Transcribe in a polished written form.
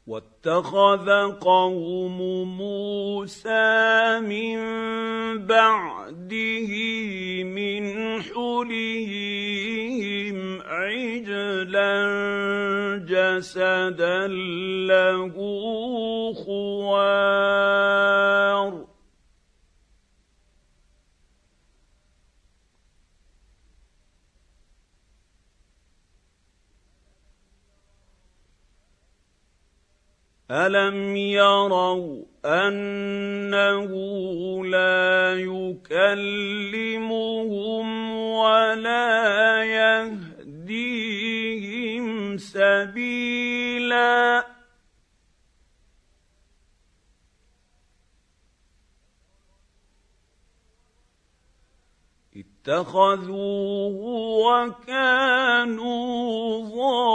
واتخذ قوم موسى من بعده من حليهم عجلا جسدا له خوار أَلَمْ يَرَوْا أَنَّهُ لَا يُكَلِّمُهُمْ وَلَا يَهْدِيهِمْ سَبِيلًا اتَّخَذُوهُ وَكَانُوا ظَالِمِينَ